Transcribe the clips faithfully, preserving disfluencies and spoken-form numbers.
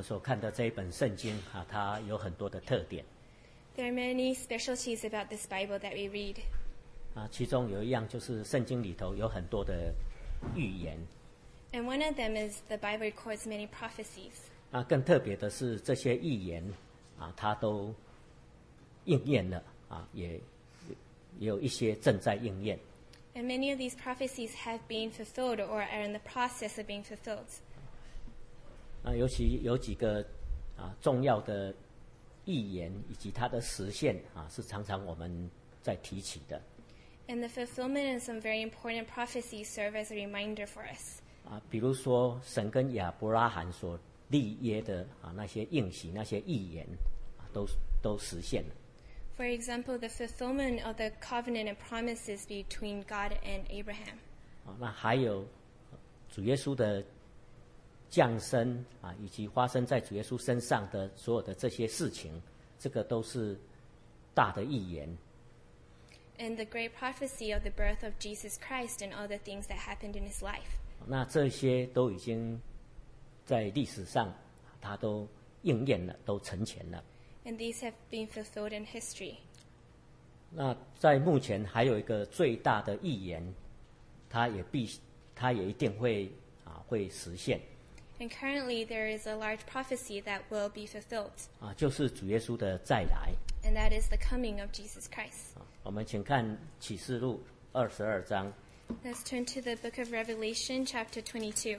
所看的这一本圣经啊，它有很多的特点 There are many specialties about this Bible that we read. 啊，其中有一样就是圣经里头有很多的预言 And one of them is the Bible records many prophecies. 啊，更特别的是这些预言啊，它都应验了啊，也也有一些正在应验。 And many of these prophecies have been fulfilled or are in the process of being fulfilled. 啊，尤其有几个啊重要的预言以及它的实现啊，是常常我们在提起的。 And the fulfillment of some very important prophecies serve as a reminder for us. 啊，比如说神跟亚伯拉罕所立约的啊那些应许、那些预言啊，都都实现了。 For example, the fulfillment of the covenant and promises between God and Abraham. 啊，那还有主耶稣的降生啊，以及发生在主耶稣身上的所有的这些事情，这个都是大的预言。 And the great prophecy of the birth of Jesus Christ and all the things that happened in his life. 那这些都已经在历史上，它都应验了，都成全了。 And these have been fulfilled in history. 那在目前还有一个最大的预言，它也必，它也一定会啊会实现。 And currently there is a large prophecy that will be fulfilled. 啊，就是主耶稣的再来。 And that is the coming of Jesus Christ. 啊，我们请看启示录二十二章。 Let's turn to the book of Revelation, chapter twenty-two.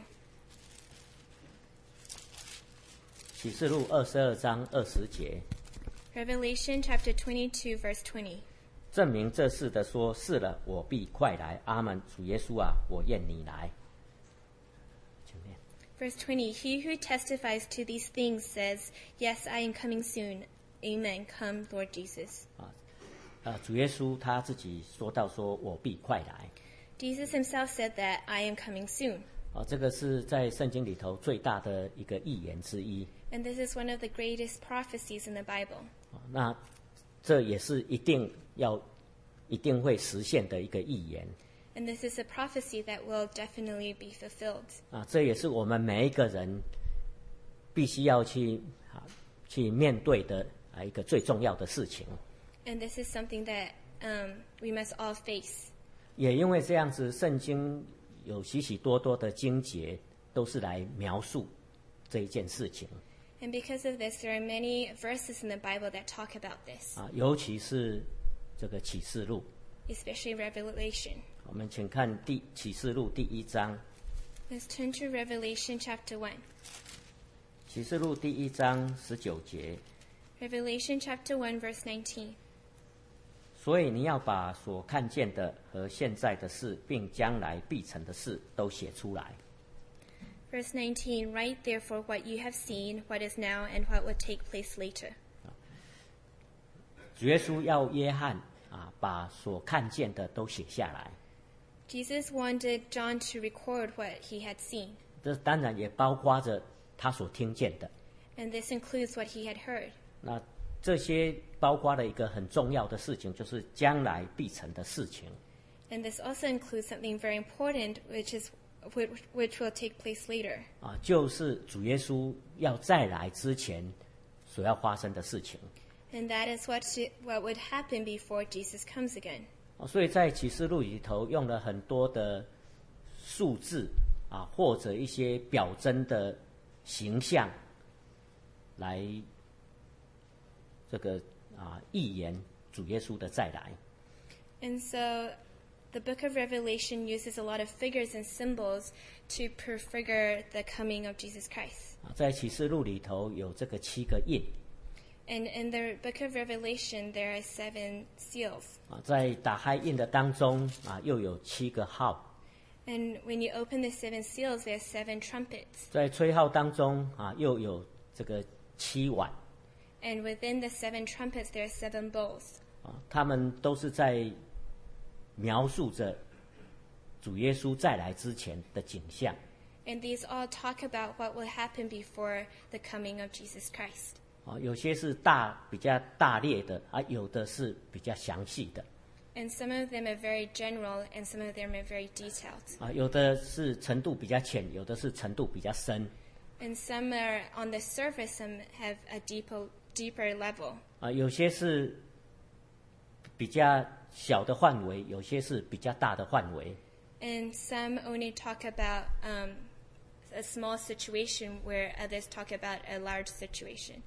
启示录二十二章二十节， Revelation, chapter twenty-two, verse twenty. 证明这事的说：是了，我必快来。阿门。主耶稣啊，我愿你来。请念。 Verse twenty, He who testifies to these things says, Yes, I am coming soon. Amen. Come, Lord Jesus. 啊，啊，主耶稣他自己说到说：我必快来。 Jesus himself said that, I am coming soon. 啊，这个是在圣经里头最大的一个预言之一。 And this is one of the greatest prophecies in the Bible. 啊，那这也是一定要、一定会实现的一个预言。 And this is a prophecy that will definitely be fulfilled. 啊，这也是我们每一个人必须要去啊去面对的啊一个最重要的事情。 And this is something that um, we must all face. 也因为这样子，圣经有许许多多的经节都是来描述这一件事情 And because of this, there are many verses in the Bible that talk about this, 啊，尤其是这个启示录。 especially Revelation. 我们请看第启示录第一章。 Let's turn to Revelation chapter one. 启示录第一章十九节， Revelation chapter one, verse nineteen. 所以你要把所看见的和现在的事，并将来必成的事都写出来。 Verse nineteen, Write therefore what you have seen, what is now, and what will take place later. 主耶稣要约翰啊，把所看见的都写下来。 Jesus wanted John to record what he had seen, 这当然也包括着他所听见的。 and this includes what he had heard. 那这些包括了一个很重要的事情，就是将来必成的事情。 And this also includes something very important, which is which, which will take place later. 啊，就是主耶稣要再来之前所要发生的事情。 And that is what sh- what would happen before Jesus comes again. 啊，所以在启示录里头用了很多的数字啊，或者一些表征的形象来这个啊预言主耶稣的再来。 And so the book of Revelation uses a lot of figures and symbols to prefigure the coming of Jesus Christ. 啊，在启示录里头有这个七个印 And in the book of Revelation, there are seven seals. 啊，在打开印的当中啊，又有七个号， And when you open the seven seals, there are seven trumpets. 在吹号当中啊，又有这个七碗 And within the seven trumpets, there are seven bowls. 啊，他们都是在描述着主耶稣再来之前的景象。 And these all talk about what will happen before the coming of Jesus Christ. 啊，有些是大比较大列的啊，有的是比较详细的 And some of them are very general, and some of them are very detailed. 啊，有的是程度比较浅，有的是程度比较深 And some are on the surface, some have a deeper, deeper level. 啊，有些是比较小的范围，有些是比较大的范围。 And some only talk about um, a small situation, where others talk about a large situation.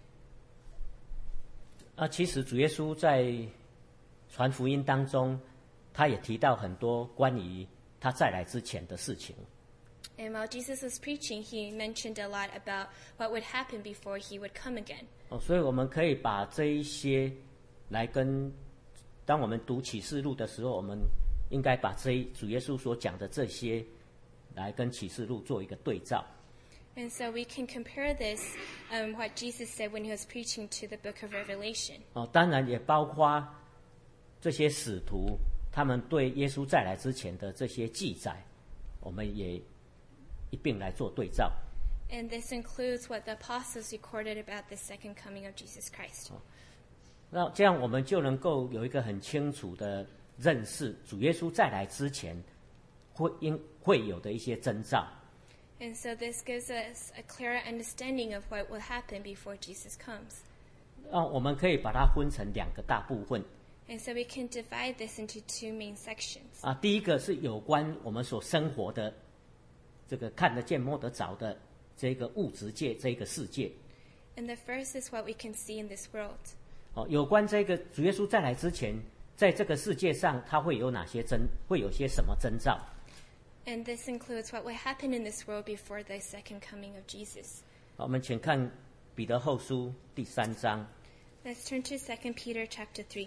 啊，其实主耶稣在传福音当中，他也提到很多关于他再来之前的事情。 And while Jesus was preaching, he mentioned a lot about what would happen before he would come again. 哦，所以我们可以把这一些来跟，当我们读启示录的时候，我们应该把这一主耶稣所讲的这些来跟启示录做一个对照。 And so we can compare this, um, what Jesus said when he was preaching to the book of Revelation. 哦，当然也包括这些使徒他们对耶稣再来之前的这些记载，我们也一并来做对照。 And this includes what the apostles recorded about the second coming of Jesus Christ. 那这样我们就能够有一个很清楚的认识，主耶稣再来之前会应会有的一些征兆。 And so this gives us a clearer understanding of what will happen before Jesus comes. 啊，我们可以把它分成两个大部分。 And so we can divide this into two main sections. 啊，第一个是有关我们所生活的这个看得见摸得着的这个物质界这个世界。 And the first is what we can see in this world. 哦，有关这个主耶稣再来之前，在这个世界上他会有哪些征，会有些什么征兆？ And this includes what will happen in this world before the second coming of Jesus. 好，我们请看彼得后书第三章。 Let's turn to Second Peter chapter three.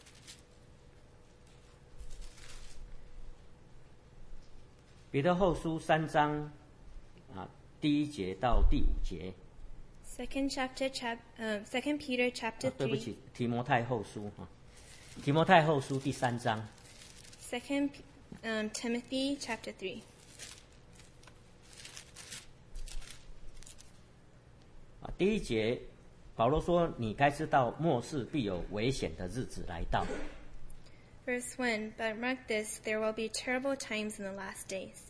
彼得后书三章啊，第一节到第五节。 Second chapter, chap, um, Second Peter chapter 啊，对不 three. 起，提摩太后书啊，提摩太后书第三章。 Second um, Timothy chapter three. 啊，第一节，保罗说：“你该知道，末世必有危险的日子来到。” Verse one, but mark this, there will be terrible times in the last days.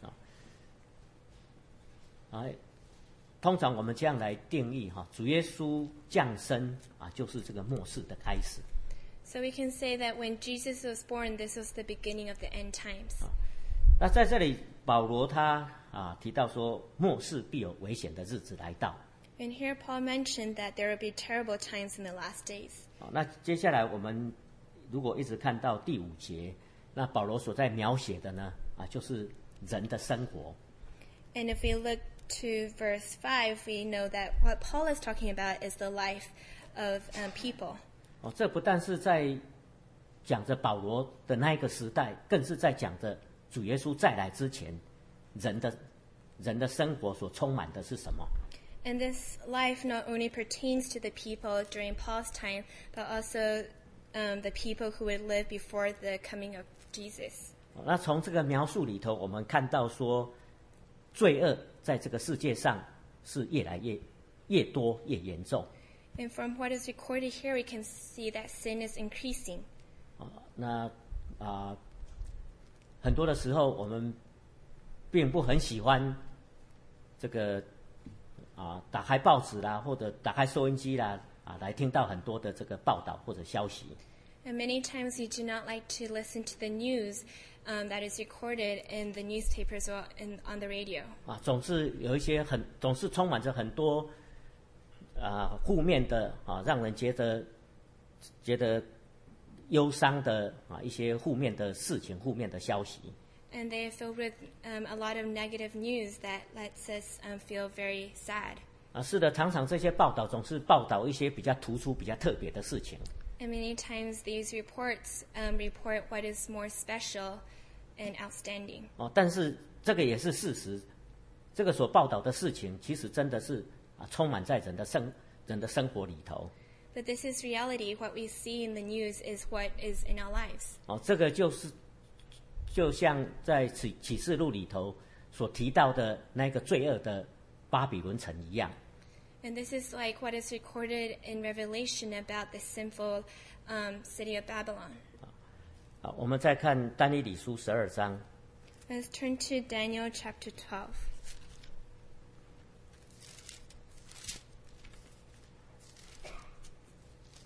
啊，通常我们这样来定义哈，主耶稣降生啊，就是这个末世的开始。 So we can say that when Jesus was born, this was the beginning of the end times. 那在这里，保罗他啊提到说，末世必有危险的日子来到。 And here Paul mentioned that there will be terrible times in the last days. 好，那接下来我们如果一直看到第五节，那保罗所在描写的呢，啊，就是人的生活。 And if we look to verse five, we know that what Paul is talking about is the life of um, people. 哦，这不但是在讲着保罗的那一个时代，更是在讲着主耶稣再来之前，人的人的生活所充满的是什么？ And this life not only pertains to the people during Paul's time, but also um, the people who would live before the coming of Jesus. 那从这个描述里头，我们看到说，罪恶在这个世界上是越来越越多越严重。 And from what is recorded here, we can see that sin is increasing. 啊，那啊，很多的时候我们并不很喜欢这个啊，打开报纸啦，或者打开收音机啦，啊，来听到很多的这个报道或者消息。 And many times we do not like to listen to the news um, that is recorded in the newspapers or in, on the radio. 啊，总是有一些很，总是充满着很多啊负面的啊，让人觉得觉得忧伤的啊一些负面的事情、负面的消息。 And they are filled with um, a lot of negative news that lets us um, feel very sad. 啊，是的，常常这些报道总是报道一些比较突出、比较特别的事情。 And many times these reports um, report what is more special and outstanding. 哦，但是这个也是事实，这个所报道的事情，其实真的是啊，充满在人的生人的生活里头。 But this is reality. What we see in the news is what is in our lives. 哦，这个就是就像在启启示录里头所提到的那个罪恶的巴比伦城一样。 And this is like what is recorded in Revelation about the sinful um, city of Babylon. 好，我们再看但以理书十二章。 Let's turn to Daniel chapter twelve.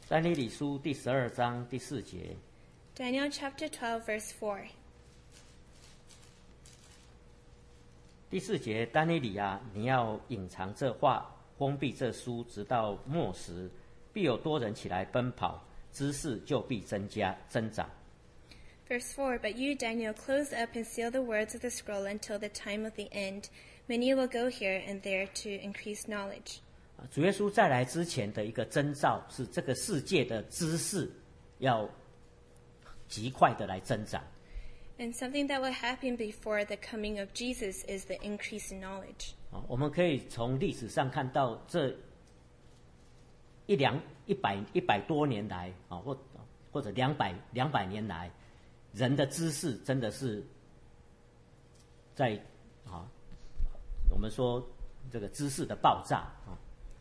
但以理书第十二章第四节。 Daniel chapter twelve, verse four. 第四节，但以理啊，你要隐藏这话，封闭这书，直到末时，必有多人起来奔跑，知识就必增加增长。 Verse four, But you, Daniel, close up and seal the words of the scroll until the time of the end. Many will go here and there to increase knowledge. 主耶稣再来之前的一个征兆是，这个世界的知识要极快的来增长。 And something that will happen before the coming of Jesus is the increase in knowledge. 我们可以从历史上看到，这一两一百一百多年来啊，或或者两百两百年来，人的知识真的是在啊，我们说这个知识的爆炸啊。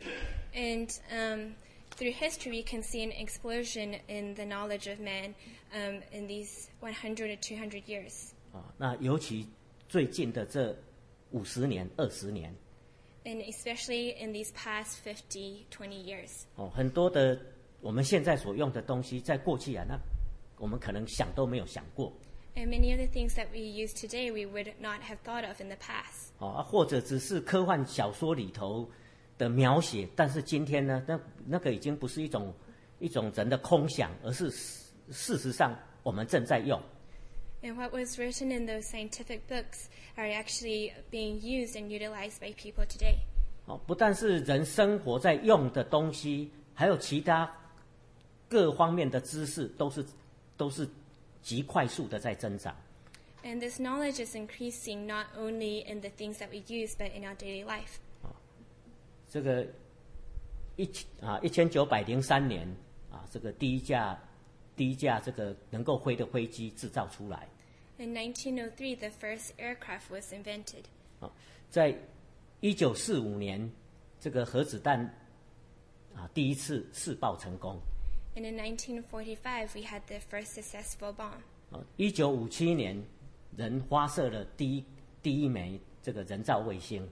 And um, through history, we can see an explosion in the knowledge of man um, in these one hundred or two hundred years. 啊，那尤其最近的这五十年、二十年， And especially in these past fifty, twenty years. 哦，很多的我们现在所用的东西，在过去啊，那我们可能想都没有想过。 And many of the things that we use today, we would not have thought of in the past. 哦，啊，或者只是科幻小说里头的描写，但是今天呢，那那个已经不是一种一种人的空想，而是事实上我们正在用。 And what was written in those scientific books are actually being used and utilized by people today. 哦，不但是人生活在用的东西，还有其他各方面的知识，都是都是极快速的在增长。 And this knowledge is increasing not only in the things that we use, but in our daily life. 这个一啊一千九百零三年啊，这个第一架第一架这个能够飞的飞机制造出来。 In nineteen oh three, the first aircraft was invented. 啊，在一九四五年，这个核子弹啊第一次试爆成功。 And in nineteen forty-five, we had the first successful bomb. 啊，一九五七年，人发射了第一第一枚这个人造卫星。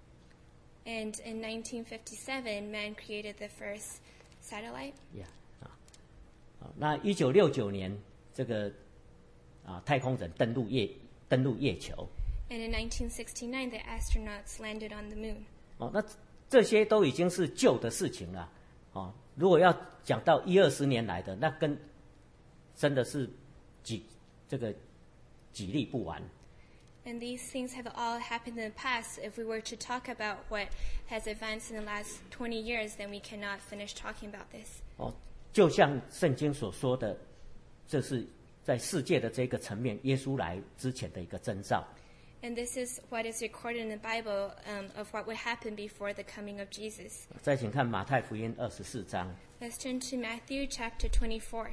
And in nineteen fifty-seven, man created the first satellite. Yeah, 啊，啊，那一九六九年，这个啊太空人登陆月登陆月球。 And in nineteen sixty-nine, the astronauts landed on the moon. 哦，那这些都已经是旧的事情了。哦，如果要讲到一二十年来的，那跟真的是几这个几例不完。 And these things have all happened in the past. If we were to talk about what has advanced in the last twenty years, then we cannot finish talking about this. 哦，就像圣经所说的，这是在世界的这个层面，耶稣来之前的一个征兆。 And this is what is recorded in the Bible um, of what would happen before the coming of Jesus. 再请看马太福音二十四章。 Let's turn to Matthew chapter twenty-four.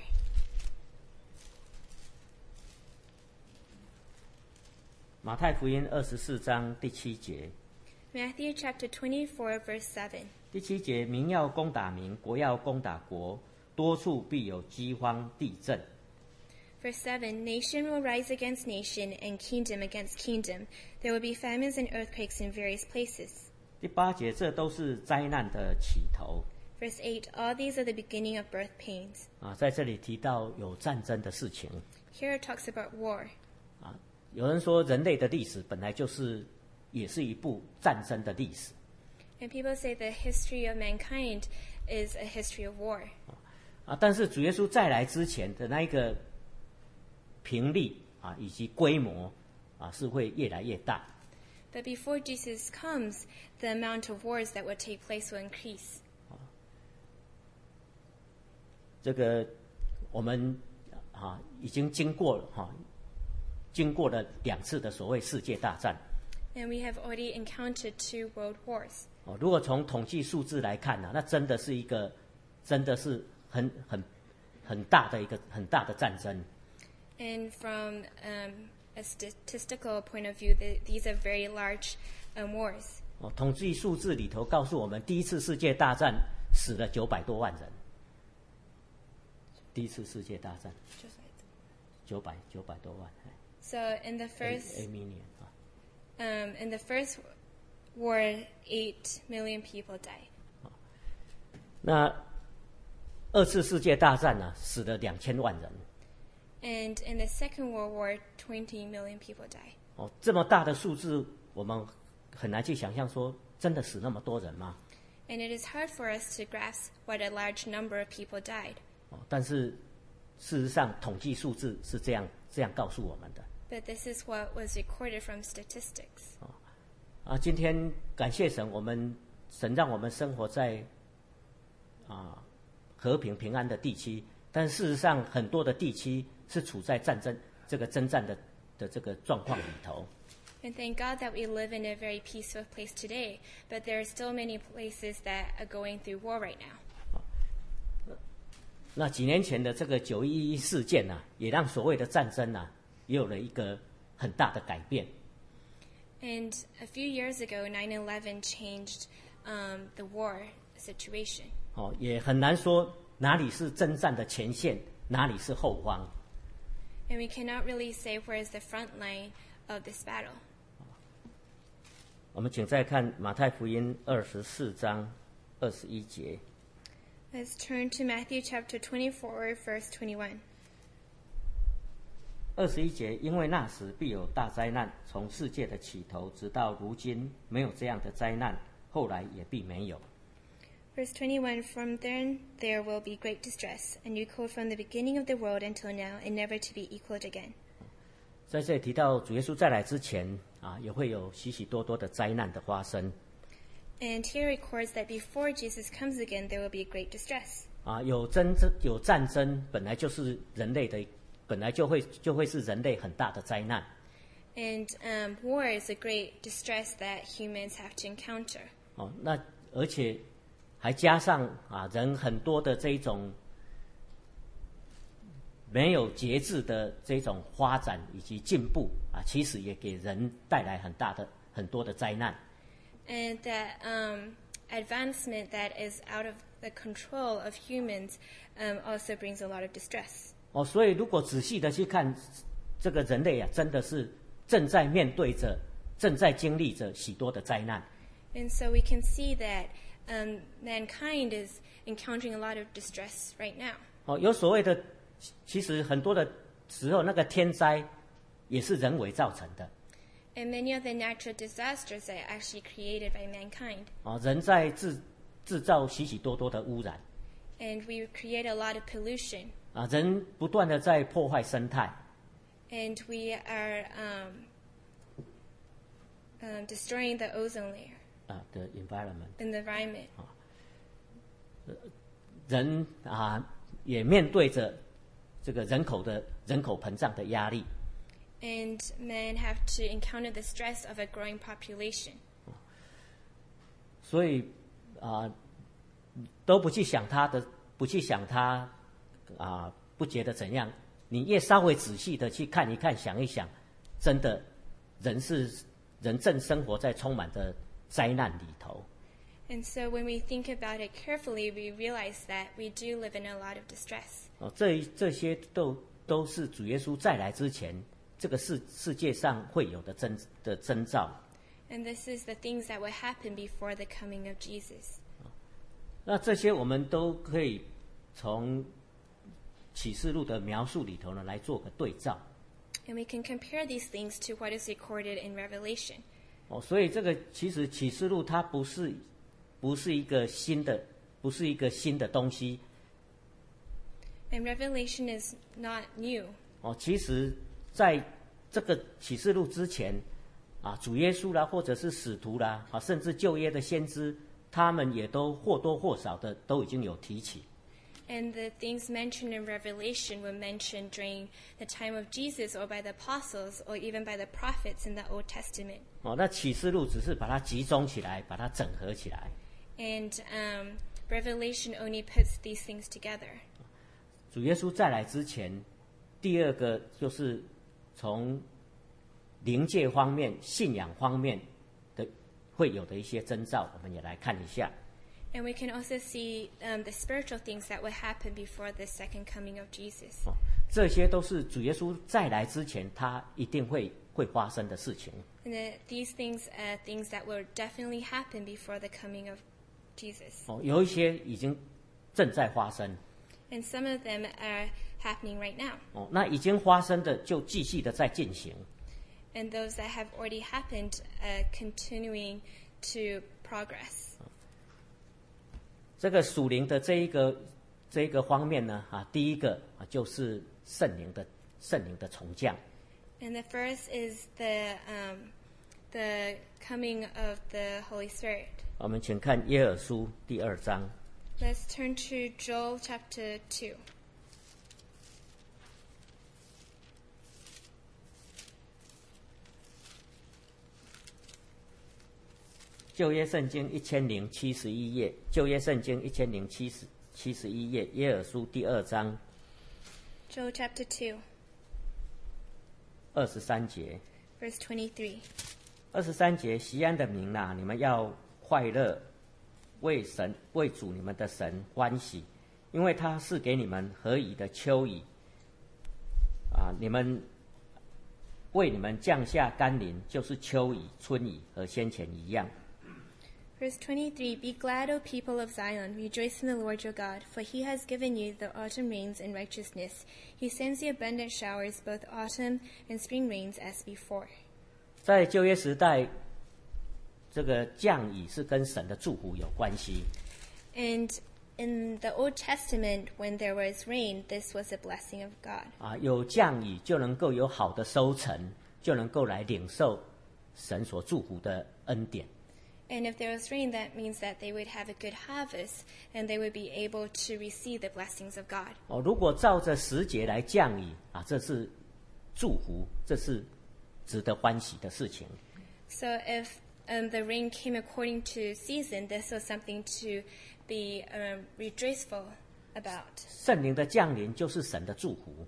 马太福音二十四章第七节。 Matthew chapter twenty-four, verse seven. 第七节，民要攻打民，国要攻打国，多处必有饥荒、地震。 Verse seven, Nation will rise against nation, and kingdom against kingdom. There will be famines and earthquakes in various places. 第八节，这都是灾难的起头。 Verse eight, All these are the beginning of birth pains. 啊，在这里提到有战争的事情。 Here it talks about war. 啊，有人说人类的历史本来就是也是一部战争的历史。 And people say the history of mankind is a history of war. 啊，但是主耶稣再来之前的那一个频率啊，以及规模啊，是会越来越大。 But before Jesus comes, the amount of wars that would take place will increase. 这个我们啊已经经过了哈、啊，经过了两次的所谓世界大战。 And we have already encountered two world wars. 哦，如果从统计数字来看呢、啊，那真的是一个，真的是很很很大的一个很大的战争。 And from um, a statistical point of view, the, these are very large um, wars. 哦，统计数字里头告诉我们，第一次世界大战死了九百多万人。第一次世界大战，九百九百多万。 So in the first, A million 啊。 um, in the first war, eight million people died. 那二次世界大战呢、啊，死了两千万人。 And in the Second World War, twenty million people died. 哦，这么大的数字，我们很难去想象说，真的死那么多人吗？ And it is hard for us to grasp what a large number of people died. 哦，但是事实上，统计数字是这样这样告诉我们的。 But this is what was recorded from statistics. 哦，啊，今天感谢神，我们神让我们生活在啊和平平安的地区，但事实上，很多的地区是处在战争这个征战的的这个状况里头。 And thank God that we live in a very peaceful place today, but there are still many places that are going through war right now. 那几年前的这个九一一事件啊，也让所谓的战争啊，也有了一个很大的改变。 And a few years ago, nine eleven changed um, the war situation. 哦，也很难说哪里是征战的前线，哪里是后方。 And we cannot really say where is the front line of this battle. 我们请再看马太福音二十四章二十一节。 Let's turn to Matthew chapter twenty-four, verse twenty-one. 二十一节，因为那时必有大灾难，从世界的起头直到如今，没有这样的灾难，后来也必没有。 Verse twenty-one, From then there will be great distress, and you call from the beginning of the world until now, and never to be equaled again. 在这里提到主耶稣再来之前啊，也会有许许多多的灾难的发生。 And here records that before Jesus comes again, there will be great distress. 啊，有争争有战争，本来就是人类的，本来就会就会是人类很大的灾难。 And um, war is a great distress that humans have to encounter. 哦，那而且还加上啊，人很多的这一种没有节制的这种发展以及进步啊，其实也给人带来很大的很多的灾难。 And that um, advancement that is out of the control of humans um, also brings a lot of distress. 哦，所以如果仔细的去看，这个人类啊，真的是正在面对着、正在经历着许多的灾难。 And so we can see that um, mankind is encountering a lot of distress right now. 哦，有所谓的，其实很多的时候，那个天灾也是人为造成的。 And many of the natural disasters are actually created by mankind. 哦，人在制制造许许多多的污染。 And we create a lot of pollution. 啊，人不断的在破坏生态。 And we are um, um, destroying the ozone layer. 啊的 environment. In the environment. 人啊，也面对着这个人口的人口膨胀的压力。 And men have to encounter the stress of a growing population. 所以啊，都不去想他的，不去想他啊，不觉得怎样。你越稍微仔细的去看一看、想一想，真的，人是人正生活在充满着灾难里头。 And so when we think about it carefully, we realize that we do live in a lot of distress. 哦，这这些都都是主耶稣再来之前，这个世世界上会有的征的征兆。 And this is the things that will happen before the coming of Jesus. 那这些我们都可以从启示录的描述里头呢来做个对照。 And we can compare these things to what is recorded in Revelation. 哦，所以这个其实启示录它不是不是一个新的，不是一个新的东西。 And Revelation is not new. 哦，其实在这个启示录之前，啊，主耶稣啦，或者是使徒啦，啊，甚至旧约的先知，他们也都或多或少的都已经有提起。 And the things mentioned in Revelation were mentioned during the time of Jesus or by the apostles or even by the prophets in the Old Testament. 哦，那启示录只是把它集中起来，把它整合起来。 And um, Revelation only puts these things together. 主耶稣再来之前，第二个就是从灵界方面、信仰方面的会有的一些征兆，我们也来看一下。 And we can also see um, the spiritual things that will happen before the second coming of Jesus. 哦，这些都是主耶稣再来之前，他一定会会发生的事情。 And the, these things are things that will definitely happen before the coming of Jesus. 哦，有一些已经正在发生。 And some of them are happening right now. 哦，那已经发生的就继续的在进行。 And those that have already happened are continuing to progress. 这个属灵的这一个这一个方面呢，啊，第一个啊就是圣灵的圣灵的重降。 And the first is the um, the coming of the Holy Spirit. 我们请看耶珥书第二章。 Let's turn to Joel chapter two. 旧约圣经一千零七十一页，旧约圣经一千零七十七十一页，耶珥书第二章。 Joel chapter two. 二十三节。 Verse twenty-three. 二十三节，锡安的民啊，你们要快乐，为神为主你们的神欢喜，因为他是给你们合宜的秋雨啊，你们为你们降下甘霖，就是秋雨、春雨和先前一样。 Verse twenty-three, Be glad, O people of Zion, rejoice in the Lord your God, for he has given you the autumn rains in righteousness. He sends you abundant showers, both autumn and spring rains as before. 在旧约时代，这个降雨是跟神的祝福有关系。 And in the Old Testament, when there was rain, this was a blessing of God. 啊，有降雨就能够有好的收成，就能够来领受神所祝福的恩典。 And if there was rain, that means that they would have a good harvest, and they would be able to receive the blessings of God. 哦，如果照着时节来降雨啊，这是祝福，这是值得欢喜的事情。 So if um, the rain came according to season, this was something to be um, rejoiceful about. 圣灵的降临就是神的祝福。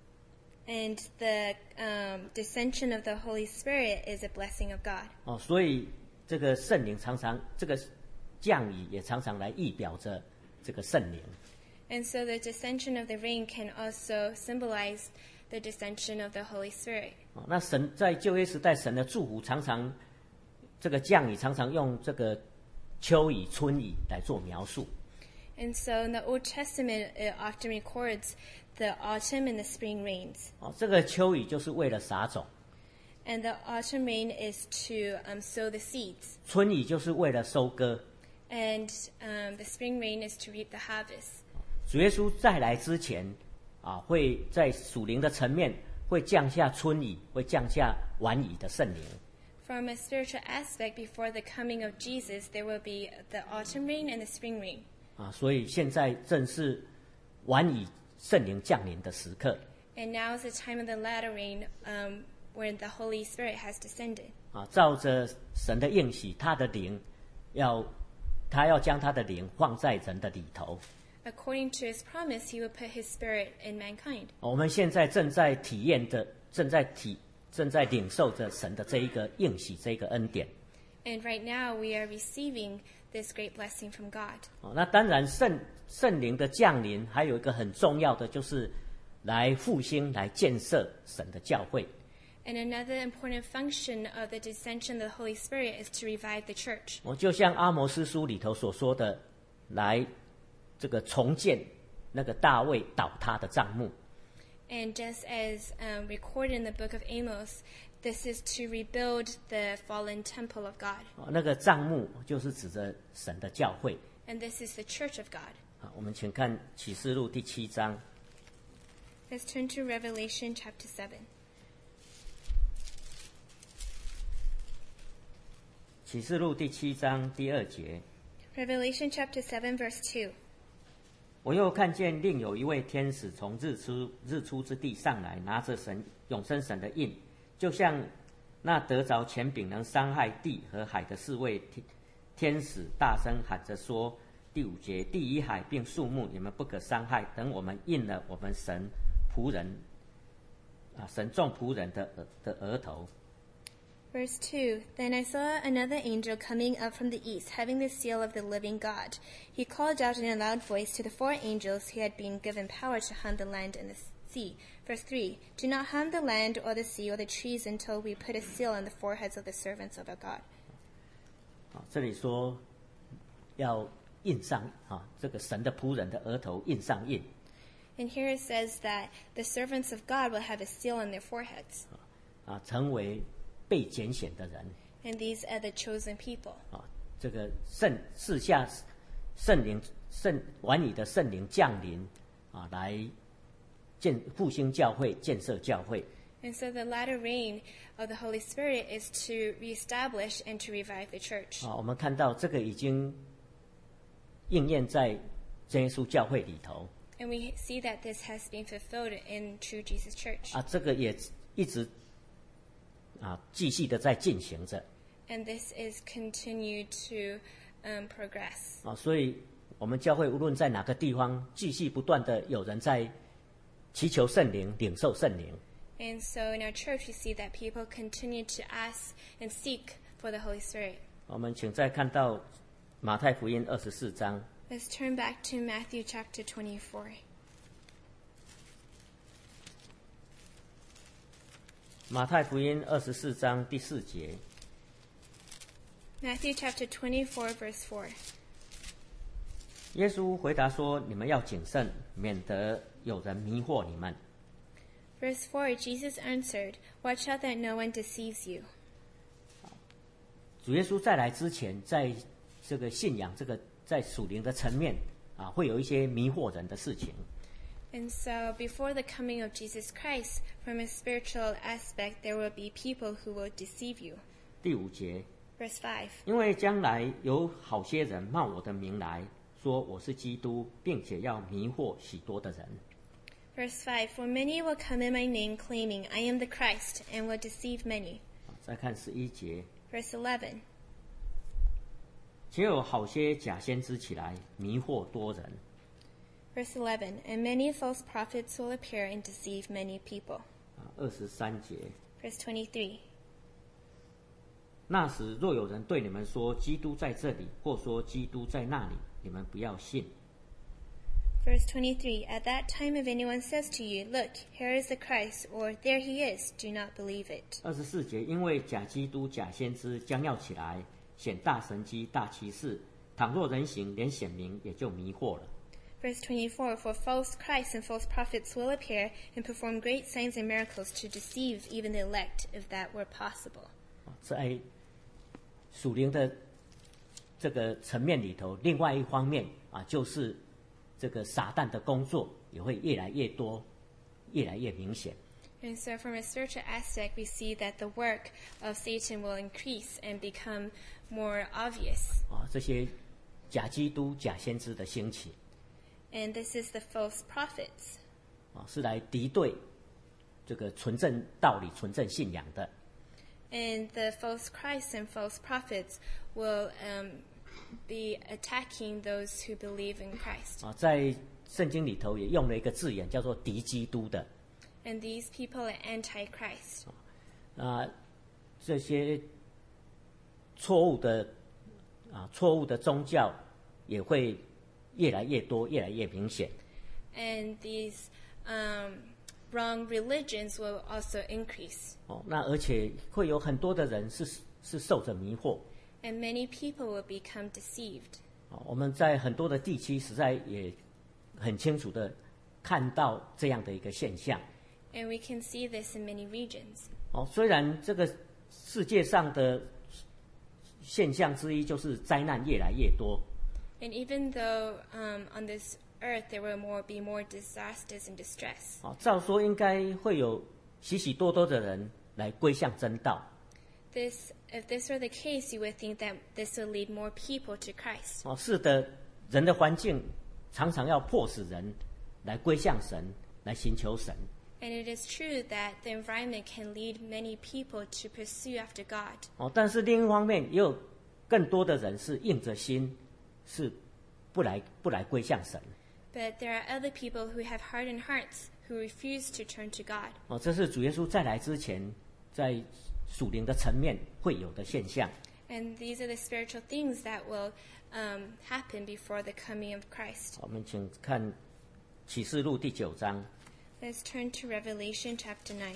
And the um, descension of the Holy Spirit is a blessing of God. 哦，所以这个圣灵常常，这个降雨也常常来预表着这个圣灵。 And so the descension of the rain can also symbolize the descension of the Holy Spirit. 哦，那神在旧约时代，神的祝福常常，这个降雨常常用这个秋雨、春雨来做描述。 And so in the Old Testament, it often records the autumn and the spring rains. 哦，这个秋雨就是为了撒种。 And the autumn rain is to um, sow the seeds. 春雨就是为了收割。 And um, the spring rain is to reap the harvest. 主耶稣再来之前，啊，会在属灵的层面会降下春雨，会降下晚雨的圣灵。 From a spiritual aspect, before the coming of Jesus, there will be the autumn rain and the spring rain. 啊，所以现在正是晚雨圣灵降临的时刻。 And now is the time of the latter rain, um, when the Holy Spirit has descended. 啊，照着神的应许，他的灵要，他要将他的灵放在人的里头。 According to his promise, he will put his spirit in mankind. 我们现在正在体验的，正在体，正在领受着神的这一个应许，这一个恩典。 And right now, we are receiving this great blessing from God. 哦，那当然圣圣灵的降临，还有一个很重要的，就是来复兴、来建设神的教会。 And another important function of the descension of the Holy Spirit is to revive the church. 哦，就像阿摩司书里头所说的，来这个重建那个大卫倒塌的帐幕。 And just as um, recorded in the book of Amos, this is to rebuild the fallen temple of God. 哦，那个帐幕就是指着神的教会。 And this is the church of God. 好，我们请看启示录第七章。 Let's turn to Revelation chapter seven. 启示录第七章第二节。 Revelation chapter seven, verse two. 我又看见另有一位天使从日出日出之地上来，拿着神永生神的印，就像那得着权柄能伤害地和海的四位天天使，大声喊着说：第五节，地与海并树木，你们不可伤害，等我们印了我们神仆人啊神众仆人的的额头。 Verse two, Then I saw another angel coming up from the east, having the seal of the living God. He called out in a loud voice to the four angels who had been given power to harm the land and the sea. Verse three, Do not harm the land or the sea or the trees until we put a seal on the foreheads of the servants of our God. 啊，这里说要印上啊，这个神的仆人的额头印上印。 And here it says that the servants of God will have a seal on their foreheads. 啊，成为被拣选的人。 And these are the chosen people. 啊，这个圣赐下圣灵圣完以的圣灵降临啊，来建复兴教会，建设教会。 And so the latter rain of the Holy Spirit is to reestablish and to revive the church. 啊，我们看到这个已经应验在真耶稣教会里头。 And we see that this has been fulfilled in True Jesus Church. 啊，这个也一直啊继续的在进行着。 And this is continued to um, progress. 啊，所以我们教会无论在哪个地方，继续不断的有人在祈求圣灵，领受圣灵。 And so in our church, we see that people continue to ask and seek for the Holy Spirit. 我们请再看到马太福音二十四章。 Let's turn back to Matthew chapter twenty-four. 马太福音二十四章第四节。 Matthew chapter twenty-four, verse four. 耶稣回答说：“你们要谨慎，免得有人迷惑你们。” Verse four, Jesus answered, "Watch out that no one deceives you." 主耶稣再来之前，在这个信仰这个在属灵的层面啊，会有一些迷惑人的事情。 And so before the coming of Jesus Christ, from a spiritual aspect, there will be people who will deceive you. 第五节， Verse five, 因为将来有好些人冒我的名来说我是基督，并且要迷惑许多的人。 Verse five, For many will come in my name, claiming, I am the Christ, and will deceive many. 再看十一节， Verse eleven, 且有好些假先知起来，迷惑多人。 Verse eleven, And many false prophets will appear and deceive many people. 啊，二十三节， Verse twenty-three, 那时若有人对你们说基督在这里，或说基督在那里，你们不要信。 Verse twenty-three, At that time if anyone says to you, Look, here is the Christ, or there he is, do not believe it. 二十四节，因为假基督、假先知将要起来，显大神机、大奇事，倘若人行，连显明也就迷惑了。 Verse twenty-four, For false Christs and false prophets will appear and perform great signs and miracles to deceive even the elect, if that were possible. 在属灵的这个层面里头，另外一方面啊，就是这个撒旦的工作也会越来越多，越来越明显。 And so from a spiritual aspect, we see that the work of Satan will increase and become more obvious. 啊，这些假基督、假先知的兴起， And this is the false prophets. 啊，是来敌对这个纯正道理、纯正信仰的。 And the false Christs and false prophets will um, be attacking those who believe in Christ. 啊，在圣经里头也用了一个字眼，叫做敌基督的。 And these people are anti-Christ. 啊，这些错误的啊错误的宗教也会越来越多，越来越明显。 And these um, wrong religions will also increase. 哦，那而且会有很多的人是是受着迷惑。 And many people will become deceived. 哦，我们在很多的地区实在也很清楚的看到这样的一个现象。 And we can see this in many regions. 哦，虽然这个世界上的现象之一就是灾难越来越多。 And even though um, on this earth there will more, be more disasters and distress, 哦，照说应该会有许许多多的人来归向真道。 this, if this were the case, you would think that this would lead more people to Christ. 哦，是的，人的环境常常要迫使人来归向神，来寻求神。 And it is true that the environment can lead many people to pursue after God. 哦，但是另一方面，也有更多的人是硬着心，是不来不来归向神。 But there are other people who have hardened hearts who refuse to turn to God. 哦，这是主耶稣再来之前，在属灵的层面会有的现象。 And these are the spiritual things that will um, happen before the coming of Christ. 我们请看启示录第九章。 Let's turn to Revelation chapter nine.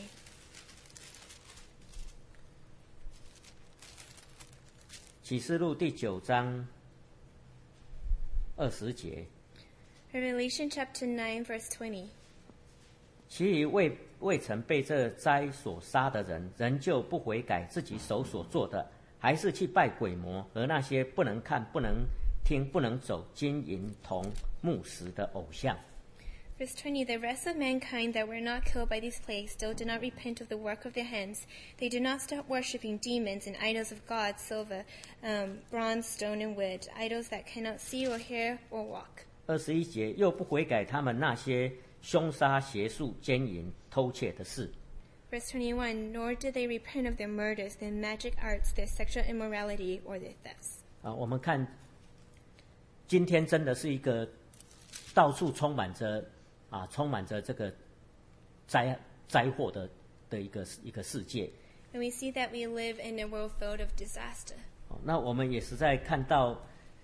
启示录第九章二十节。 Revelation chapter nine, verse twenty. 其余未未曾被这灾所杀的人，仍旧不悔改自己手所做的，还是去拜鬼魔和那些不能看、不能听、不能走、金银铜木石的偶像。 Verse twenty, the rest of mankind that were not killed by this plague still did not repent of the work of their hands. They did not stop worshipping demons and idols of gold, silver, um, bronze, stone, and wood, idols that cannot see or hear or walk. 二十一节，又不悔改他们那些凶杀、邪术、奸淫、偷窃的事。 Verse twenty-one, nor did they repent of their murders, their magic arts, their sexual immorality, or their thefts. 啊，我们看，今天真的是一个到处充满着啊，充满着这个灾灾祸的的一个一个世界。 And we see that we live in a world filled of disaster. 哦，那我们也实在看到，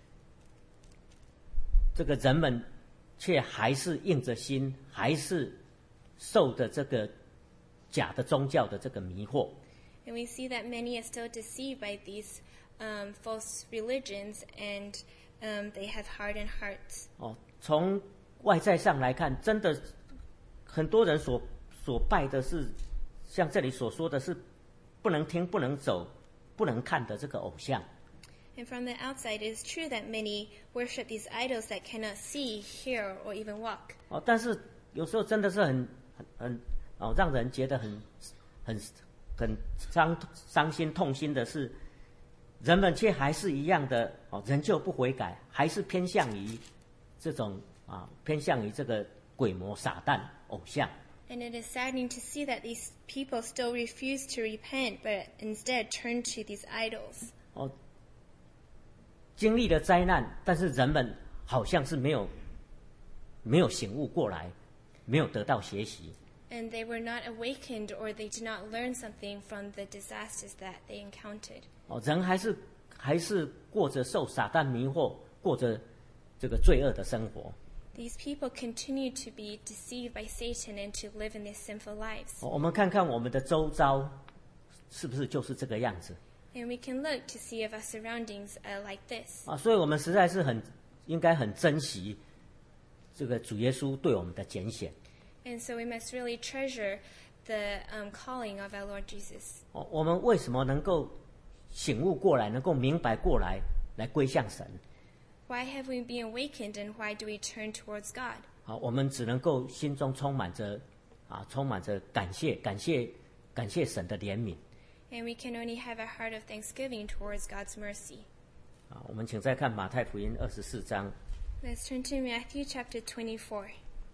这个人们却还是硬着心，还是受的这个假的宗教的这个迷惑。 And we see that many are still deceived by these um, false religions, and um, they have hardened hearts. 哦，从外在上来看，真的很多人所所拜的是，像这里所说的是不能听、不能走、不能看的这个偶像。 And from the outside, it is true that many worship these idols that cannot see, hear, or even walk. 哦，但是有时候真的是很很很哦，让人觉得很很很伤伤心痛心的是，人们却还是一样的哦，仍旧不悔改，还是偏向于这种啊，偏向于这个鬼魔撒旦偶像。 And it is saddening to see that these people still refuse to repent, but instead turn to these idols. 哦，经历了灾难，但是人们好像是没有没有醒悟过来，没有得到学习。 And they were not awakened, or they did not learn something from the disasters that they encountered. 哦，人还是还是过着受撒旦迷惑，过着这个罪恶的生活。 These people continue to be deceived by Satan and to live in their sinful lives. 哦，我们看看我们的周遭，是不是就是这个样子？ And we can look to see if our surroundings are like this. 啊，所以我们实在是很应该很珍惜这个主耶稣对我们的拣选。 And so we must really treasure the um, calling of our Lord Jesus. 哦，我们为什么能够醒悟过来，能够明白过来，来归向神？ Why have we been awakened, and why do we turn towards God? 好，我们只能够心中充满着啊，充满着感谢，感谢，感谢神的怜悯。 And we can only have a heart of thanksgiving towards God's mercy. 啊，我们请再看马太福音二十四章。 Let's turn to Matthew chapter twenty-four.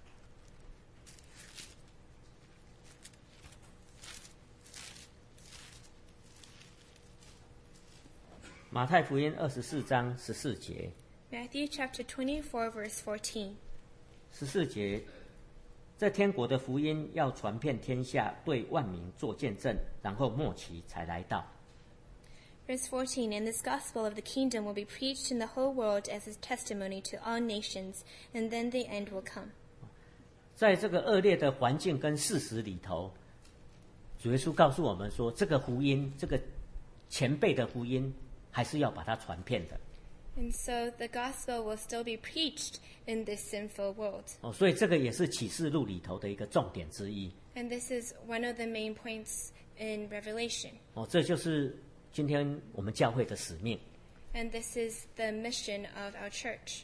马太福音二十四章十四节。 Matthew chapter twenty-four, verse fourteen. 十四节，这天国的福音要传遍天下，对万民做见证，然后末期才来到。 Verse fourteen, and this gospel of the kingdom will be preached in the whole world as a testimony to all nations, and then the end will come. 在这个恶劣的环境跟事实里头，主耶稣告诉我们说，这个福音，这个前辈的福音，还是要把它传遍的。 And so the gospel will still be preached in this sinful world. 哦，所以这个也是启示录里头的一个重点之一。 And this is one of the main points in Revelation. 哦，这就是今天我们教会的使命。 And this is the mission of our church.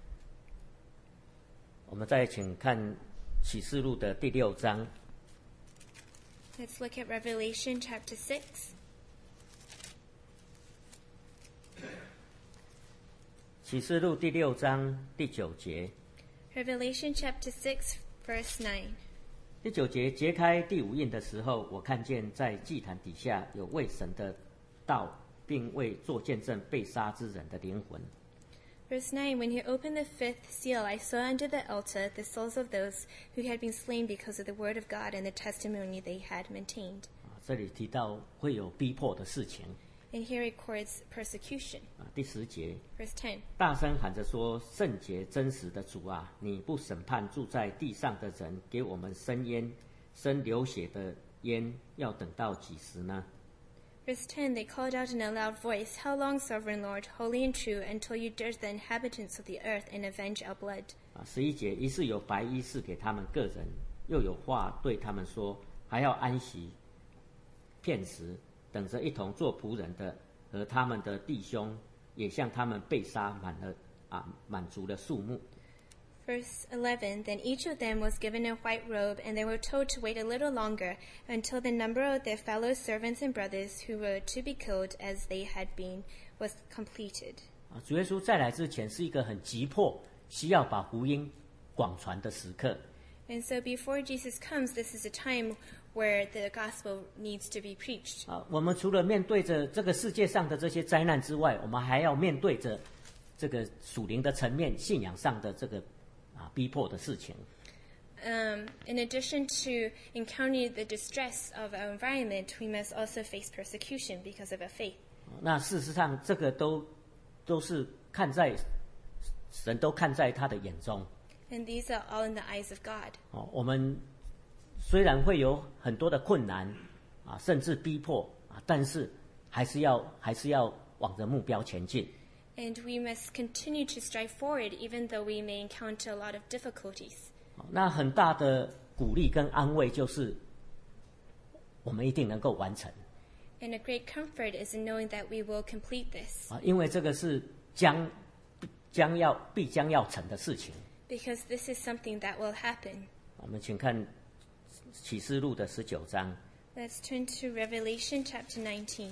我们再请看启示录的第六章。 Let's look at Revelation chapter six. 启示录第六章第九节。 Revelation chapter six, verse nine. 第九节，揭开第五印的时候，我看见在祭坛底下有为神的道，并为作见证被杀之人的灵魂。 Verse nine, when he opened the fifth seal, I saw under the altar the souls of those who had been slain because of the word of God and the testimony they had maintained. 啊，这里提到会有逼迫的事情。 And here it records persecution. 啊，第十节， Verse ten, 大声喊着说：“圣洁真实的主啊，你不审判住在地上的人，给我们生烟、生流血的烟，要等到几时呢？” Verse ten, they called out in a loud voice, How long, sovereign Lord, holy and true, until you judge the inhabitants of the earth and avenge our blood? 啊，十一节，于是有白衣赐给他们个人，又有话对他们说，还要安息片时，等着一同做仆人的和他们的弟兄，也向他们被杀满了啊，满足了数目。 Verse eleven, Then each of them was given a white robe, and they were told to wait a little longer until the number of their fellow servants and brothers who were to be killed as they had been was completed. 啊，主耶稣再来之前是一个很急迫，需要把福音广传的时刻。 And so before Jesus comes, this is a time where the gospel needs to be preached. 啊，我们除了面对着这个世界上的这些灾难之外，我们还要面对着这个属灵的层面、信仰上的这个啊逼迫的事情。 Um, in addition to encountering the distress of our environment, we must also face persecution because of our faith. 那事实上，这个都都是看在神都看在他的眼中。 And these are all in the eyes of God. 哦，我们虽然会有很多的困难啊，甚至逼迫啊，但是还是要还是要往着目标前进。 And we must continue to strive forward, even though we may encounter a lot of difficulties. 那很大的鼓励跟安慰就是，我们一定能够完成。 And a great comfort is in knowing that we will complete this. 啊，因为这个是将将要必将要成的事情。 Because this is something that will happen. 我们请看启示录的十九章。 Let's turn to Revelation chapter nineteen.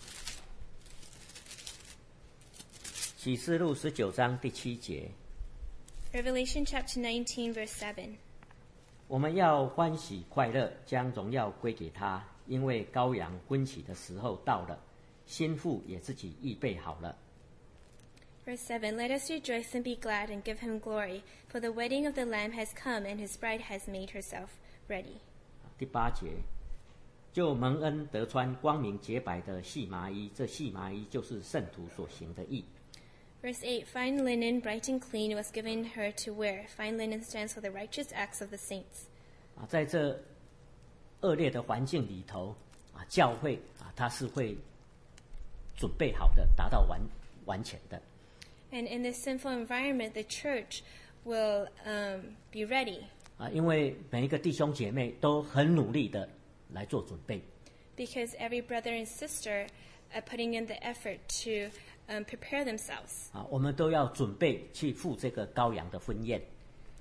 启示录十九章第七节。 Revelation chapter nineteen, verse seven. 我们要欢喜快乐，将荣耀归给他，因为羔羊婚期的时候到了，新妇也自己预备好了。 Verse seven, Let us rejoice and be glad and give him glory, for the wedding of the Lamb has come, and his bride has made herself ready. 第八节，就蒙恩得穿光明洁白的细麻衣，这细麻衣就是圣徒所行的义。 Verse eight, Fine linen, bright and clean, was given her to wear. Fine linen stands for the righteous acts of the saints. 啊，在这恶劣的环境里头，啊，教会啊，它是会准备好的，达到完完全的。 And in this sinful environment, the church will um, be ready. 啊，因为每一个弟兄姐妹都很努力的来做准备。 Because every brother and sister are putting in the effort to um, prepare themselves. 啊，我们都要准备去赴这个羔羊的婚宴。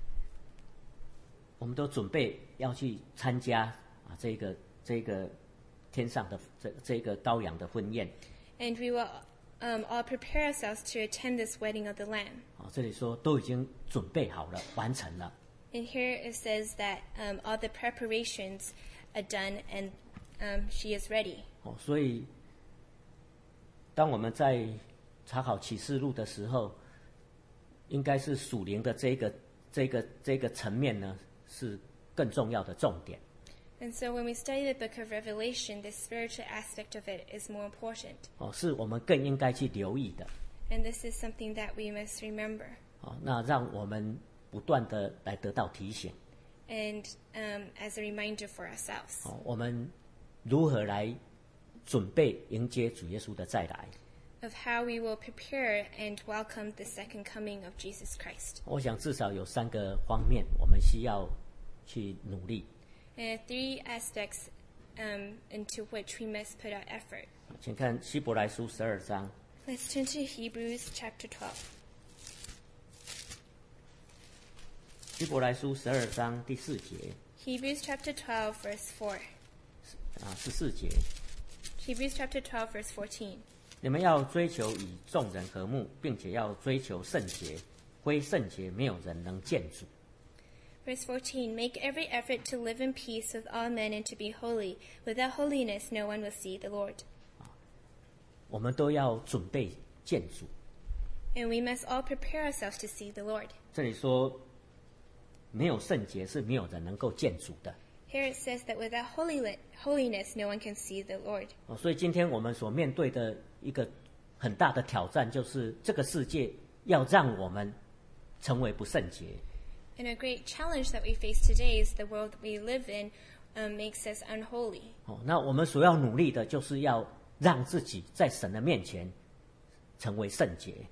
我们都准备要去参加啊，这个这个天上的这这个羔羊的婚宴。 And we will um, all prepare ourselves to attend this wedding of the Lamb. 啊，这里说都已经准备好了，完成了。 And here it says that um, all the preparations are done and um, she is ready. 哦，所以当我们在查考启示录的时候，应该是属灵的这个这个这个层面呢，是更重要的重点。 And so when we study the book of Revelation, the spiritual aspect of it is more important. 哦，是我们更应该去留意的。 And this is something that we must remember. 哦，那让我们不断的来得到提醒。 And um, as a reminder for ourselves. 哦，我们如何来准备迎接主耶稣的再来？ Of how we will prepare and welcome the second coming of Jesus Christ. 我想至少有三个方面，我们需要去努力。 And three aspects um, into which we must put our effort. 请看希伯来书十二章。 Let's turn to Hebrews chapter twelve. 希伯来书十二章第四节。 Hebrews chapter twelve, verse four. 啊，十四节。 Hebrews chapter twelve, verse fourteen. 你们要追求与众人和睦，并且要追求圣洁，非圣洁没有人能见主。 Verse fourteen, Make every effort to live in peace with all men and to be holy. Without holiness, no one will see the Lord. 我们都要准备见主。 And we must all prepare ourselves to see the Lord. 这里说，没有圣洁是没有人能够见主的。 Here it says that without holy- holiness, no one can see the Lord. 哦，所以今天我们所面对的一个很大的挑战，就是这个世界要让我们成为不圣洁。 And a great challenge that we face today is the world that we live in um, makes us unholy. 哦，那我们所要努力的，就是要让自己在神的面前成为圣洁。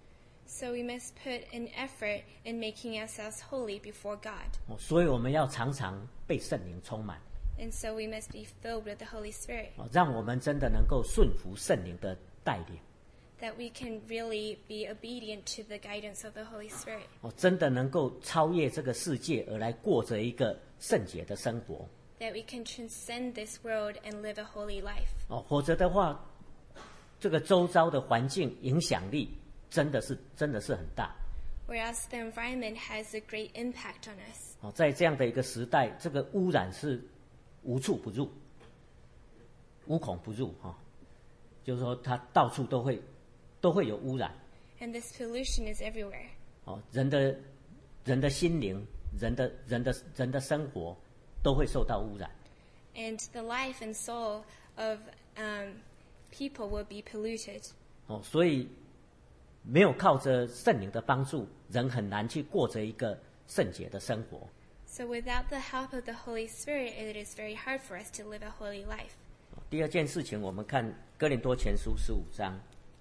So we must put an effort in making ourselves holy before God. 哦，所以我们要常常被圣灵充满。 And so we must be filled with the Holy Spirit. 哦，让我们真的能够顺服圣灵的带领。 That we can really be obedient to the guidance of the Holy Spirit. 哦，真的能够超越这个世界，而来过着一个圣洁的生活。 That we can transcend this world and live a holy life. 哦，否则的话，这个周遭的环境影响力真的是真的是很大。 Or else the environment has a great impact on us. 哦，在这样的一个时代，这个污染是无处不入，无孔不入哈、哦。就是说，它到处都会都会有污染。 And this pollution is everywhere. 哦，人的人的心灵、人的人的人的生活都会受到污染。 And the life and soul of um, people will be polluted. 哦，所以没有靠着圣灵的帮助，人很难去过着一个圣洁的生活。 So without the help of the Holy Spirit, it is very hard for us to live a holy life. 第二件事情，我们看哥林多前书十五章。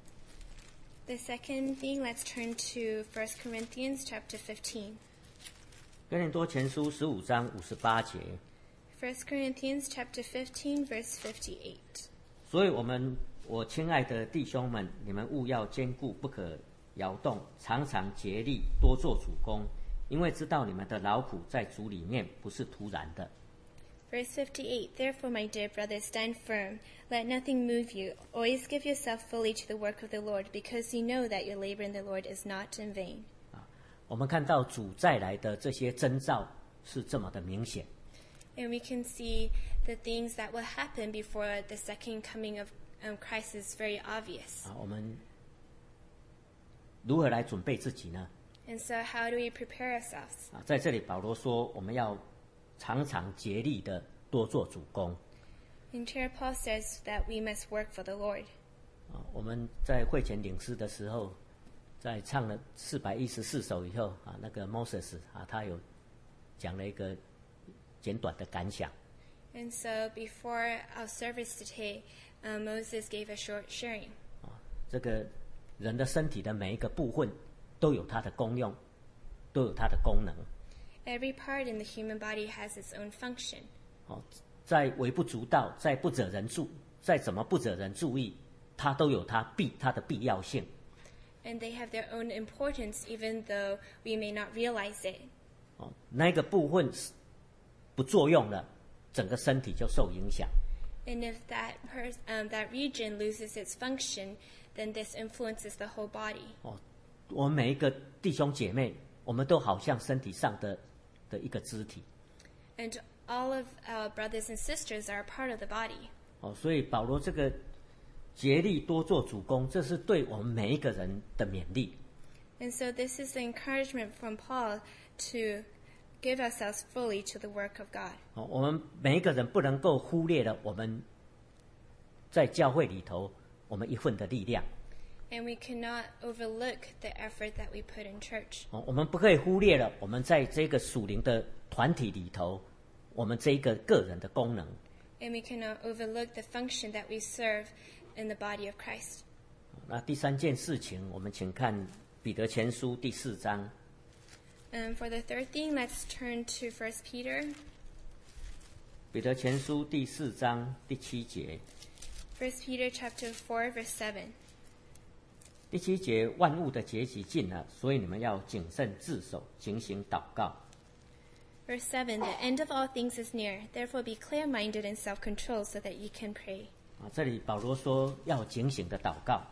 The second thing, let's turn to First Corinthians chapter fifteen. 哥林多前书十五章五十八节。 First Corinthians chapter fifteen, verse fifty-eight. 所以我们，我亲爱的弟兄们，你们务要坚固，不可摇动，常常竭力，多做主工，因为知道你们的劳苦在主里面不是突然的。 Verse fifty-eight, Therefore, my dear brothers, stand firm. Let nothing move you. Always give yourself fully to the work of the Lord, because you know that your labor in the Lord is not in vain. 我们看到主再来的这些征兆是这么的明显。 And we can see the things that will happen before the second coming of um, Christ is very obvious. 啊，我们如何来准备自己呢？ And so how do we prepare ourselves? 啊，在这里保罗说，我们要常常竭力的多做主工。 And here Paul says that we must work for the Lord. 啊，我们在会前领诗的时候，在唱了四百一十四首以后，啊，那个 Moses 啊，他有讲了一个简短的感想。 And so before our service today, uh, Moses gave a short sharing. 啊，这个人的身体的每一个部分都有它的功用，都有它的功能。 Every part in the human body has its own function. 哦，在微不足道，在不惹人注，再怎么不惹人注意，它都有它必它的必要性。 And they have their own importance, even though we may not realize it. 哦，那个部分不作用了，整个身体就受影响。 And if that pers- um, that region loses its function, then this influences the whole body. 哦，我们每一个弟兄姐妹，我们都好像身体上的的一个肢体。 And all of our brothers and sisters are a part of the body. 哦，所以保罗这个竭力多做主工，这是对我们每一个人的勉励。 And so this is the encouragement from Paul to give ourselves fully to the work of God. 哦，我们每一个人不能够忽略了我们在教会里头我们一份的力量。 And we cannot overlook the effort that we put in church. 哦，我们不可以忽略了我们在这个属灵的团体里头，我们这一个个人的功能。 And we cannot overlook the function that we serve in the body of Christ. 那第三件事情，我们请看彼得前书第四章。 Um, for the third thing, let's turn to First Peter. 彼得前书第四章第七节。 First Peter chapter four, verse seven. 第七节，万物的结局近了，所以你们要谨慎自守，警醒祷告。 Verse seven, the end of all things is near. Therefore be clear-minded and self-controlled so that you can pray. 啊，这里保罗说要警醒的祷告。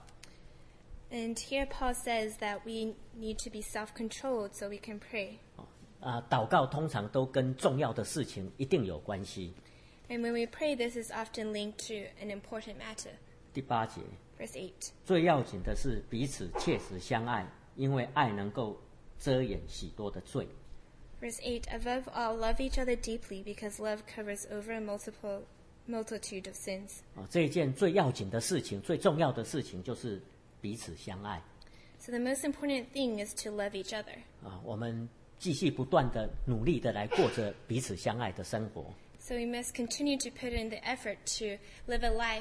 And here Paul says that we need to be self-controlled so we can pray. 啊，祷告通常都跟重要的事情一定有关系。 And when we pray, this is often linked to an important matter. 第八节， Verse eight. 最要紧的是彼此切实相爱，因为爱能够遮掩许多的罪。 Verse eight, above all, love each other deeply because love covers over a multiple multitude of sins. 啊，这一件最要紧的事情，最重要的事情就是彼此相爱。 So the most important thing is to love each other. 啊，我们继续不断的努力的来过着彼此相爱的生活。 So we must continue to put in the effort to live a life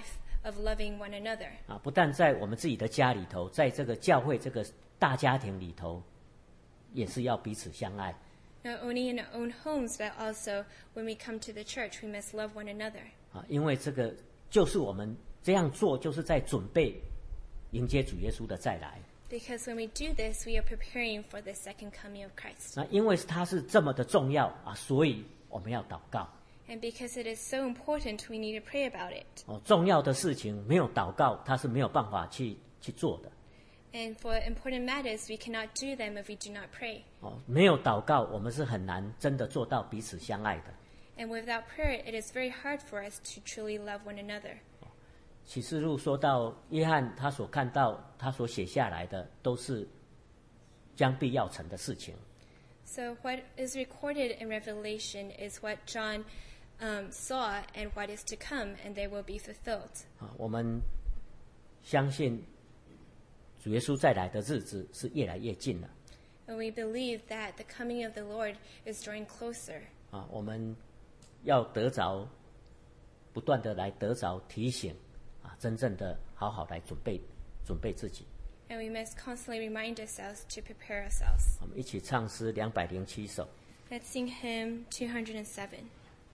of loving one another. 啊，不但在我们自己的家里头，在这个教会这个大家庭里头，也是要彼此相爱。 Not only in our own homes, but also when we come to the church, we must love one another. 啊，因为这个就是我们这样做，就是在准备迎接主耶稣的再来。 Because when we do this, we are preparing for the second coming of Christ. 那因为它是这么的重要啊，所以我们要祷告。 And because it is so important, we need to pray about it. 哦，重要的事情没有祷告，它是没有办法去去做的。 And for important matters, we cannot do them if we do not pray. 哦，没有祷告，我们是很难真的做到彼此相爱的。 And without prayer, it is very hard for us to truly love one another. 启示录说到约翰他所看到、他所写下来的，都是将必要成的事情。 So what is recorded in Revelation is what John um, saw and what is to come, and they will be fulfilled. 啊，我们相信主耶稣再来的日子是越来越近了。 And we believe that the coming of the Lord is drawing closer. 啊，我们要得着，不断的来得着提醒，啊，真正的好好来准备准备自己。 And we must constantly remind ourselves to prepare ourselves. 我们一起唱诗两百零七首。 Let's sing hymn two hundred seven.